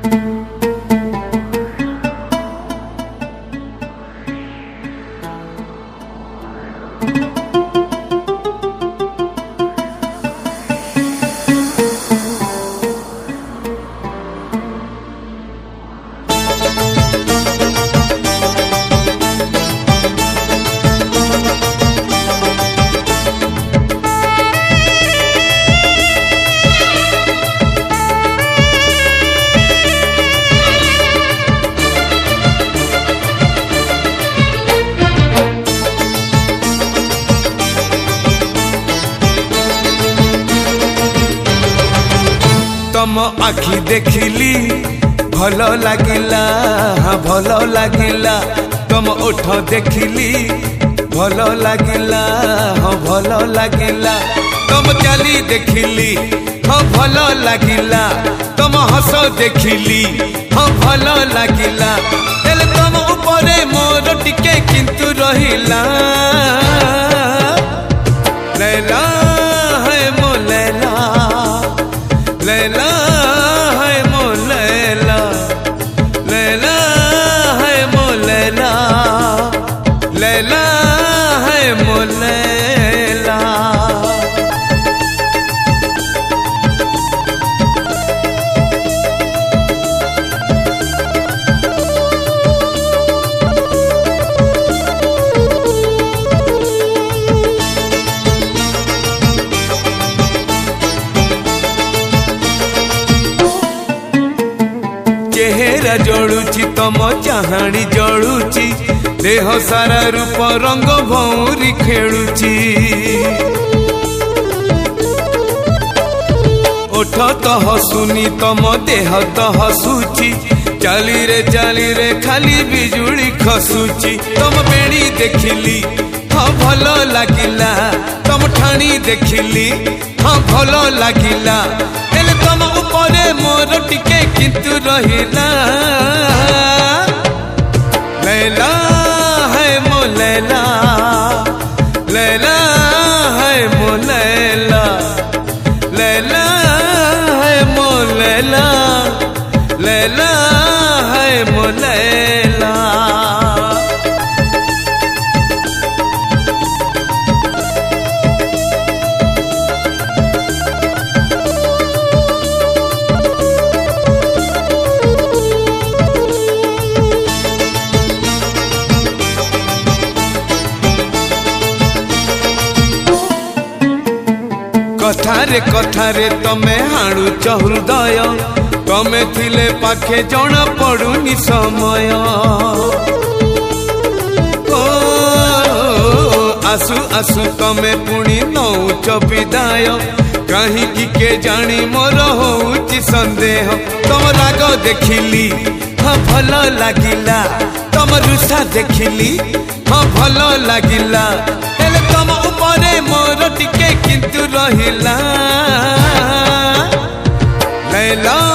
तम आखि देखिली भल लागिला, हाँ भल लागिला। तम ओठ देखिली भल लागिला, हाँ भल लागिला। तम चाली देखिली हाँ भल लागिला। तम हस देखिली हाँ भल लागिला। हेले तम उपरे मोर टिके किंतु रहिला। लैला है मो लैला, लैला है मो लैला, लैला है मो लैला, लैला है मो लैला। चेहरा जळुची तम चाहाणी जळुची। देह सारा रूप रंग भौरी खेलुची। ओठ तो हसुनी तम देह तो हसुची। चाली रे खाली बिजुली खसुची। तम बेणी देखिली हाँ भल लागिला। तम ठाणी देखिली हाँ भल लागिला। हेले तम उपरे मोर टिके किंतु रहिला। लैला है मो लैला, लैला है मो लैला, लैला है मो लैला, लैला है मो लैला। कथारे कथारे तमे हाणुच हृदय। तमे थिले पाखे जना पड़ुनी समय। ओ आसु आसु तमे पुणी नौच विदाय। कहीं के जानी मोर होउची संदेह। तम राग देखिली हाँ भल लागिला। तम रुषा देखिली हाँ भल लागिला। हेले तम उपरे मोर टिके किंतु रहिला। लैला